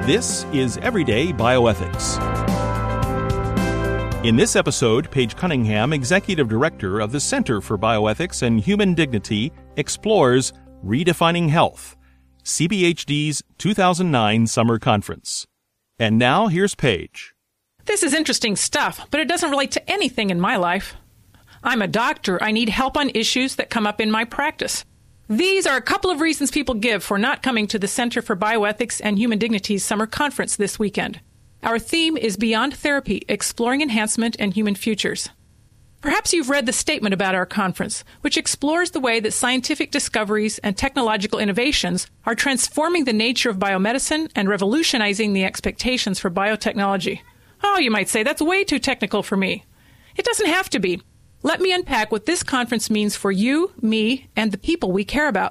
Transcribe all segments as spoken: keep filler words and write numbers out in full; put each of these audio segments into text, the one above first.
This is Everyday Bioethics. In this episode, Paige Cunningham, Executive Director of the Center for Bioethics and Human Dignity, explores Redefining Health, C B H D's two thousand nine Summer Conference. And now, here's Paige. This is interesting stuff, but it doesn't relate to anything in my life. I'm a doctor. I need help on issues that come up in my practice. These are a couple of reasons people give for not coming to the Center for Bioethics and Human Dignity's Summer Conference this weekend. Our theme is Beyond Therapy, Exploring Enhancement and Human Futures. Perhaps you've read the statement about our conference, which explores the way that scientific discoveries and technological innovations are transforming the nature of biomedicine and revolutionizing the expectations for biotechnology. Oh, you might say, that's way too technical for me. It doesn't have to be. Let me unpack what this conference means for you, me, and the people we care about.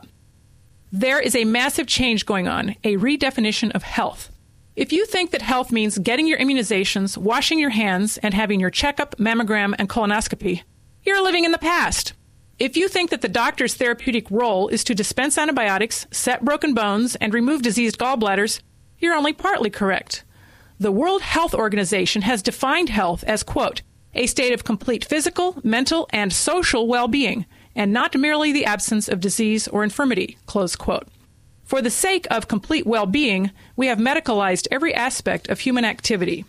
There is a massive change going on, a redefinition of health. If you think that health means getting your immunizations, washing your hands, and having your checkup, mammogram, and colonoscopy, you're living in the past. If you think that the doctor's therapeutic role is to dispense antibiotics, set broken bones, and remove diseased gallbladders, you're only partly correct. The World Health Organization has defined health as, quote, a state of complete physical, mental, and social well-being, and not merely the absence of disease or infirmity, close quote. For the sake of complete well-being, we have medicalized every aspect of human activity.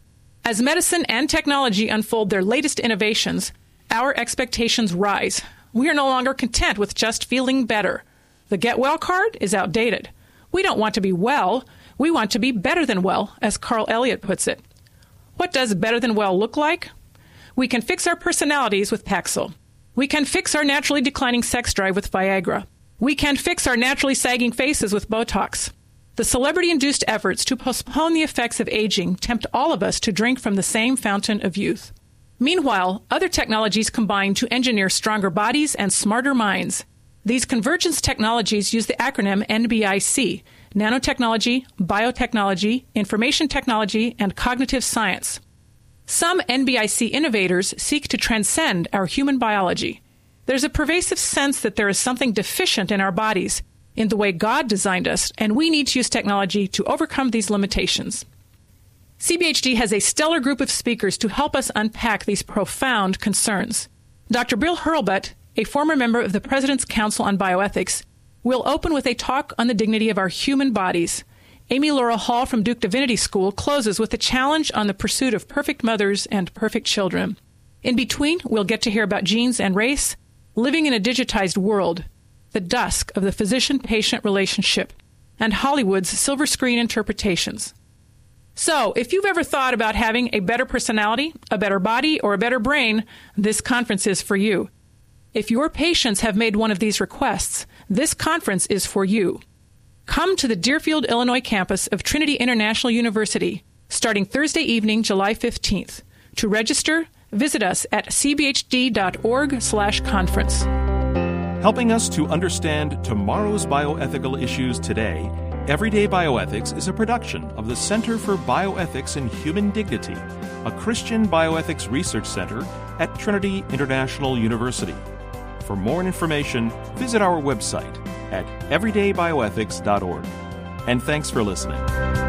As medicine and technology unfold their latest innovations, our expectations rise. We are no longer content with just feeling better. The get well card is outdated. We don't want to be well. We want to be better than well, as Carl Elliott puts it. What does better than well look like? We can fix our personalities with Paxil. We can fix our naturally declining sex drive with Viagra. We can fix our naturally sagging faces with Botox. The celebrity-induced efforts to postpone the effects of aging tempt all of us to drink from the same fountain of youth. Meanwhile, other technologies combine to engineer stronger bodies and smarter minds. These convergence technologies use the acronym N B I C, nanotechnology, biotechnology, information technology, and cognitive science. Some N B I C innovators seek to transcend our human biology. There's a pervasive sense that there is something deficient in our bodies, in the way God designed us, and we need to use technology to overcome these limitations. C B H D has a stellar group of speakers to help us unpack these profound concerns. Doctor Bill Hurlbut, a former member of the President's Council on Bioethics, will open with a talk on the dignity of our human bodies. Amy Laura Hall from Duke Divinity School closes with a challenge on the pursuit of perfect mothers and perfect children. In between, we'll get to hear about genes and race, living in a digitized world, the dusk of the physician-patient relationship, and Hollywood's silver screen interpretations. So, if you've ever thought about having a better personality, a better body, or a better brain, this conference is for you. If your patients have made one of these requests, this conference is for you. Come to the Deerfield, Illinois campus of Trinity International University starting Thursday evening, July fifteenth. To register, visit us at c b h d dot org slash conference. Helping us to understand tomorrow's bioethical issues today, Everyday Bioethics is a production of the Center for Bioethics and Human Dignity, a Christian bioethics research center at Trinity International University. For more information, visit our website at everyday bioethics dot org. And thanks for listening.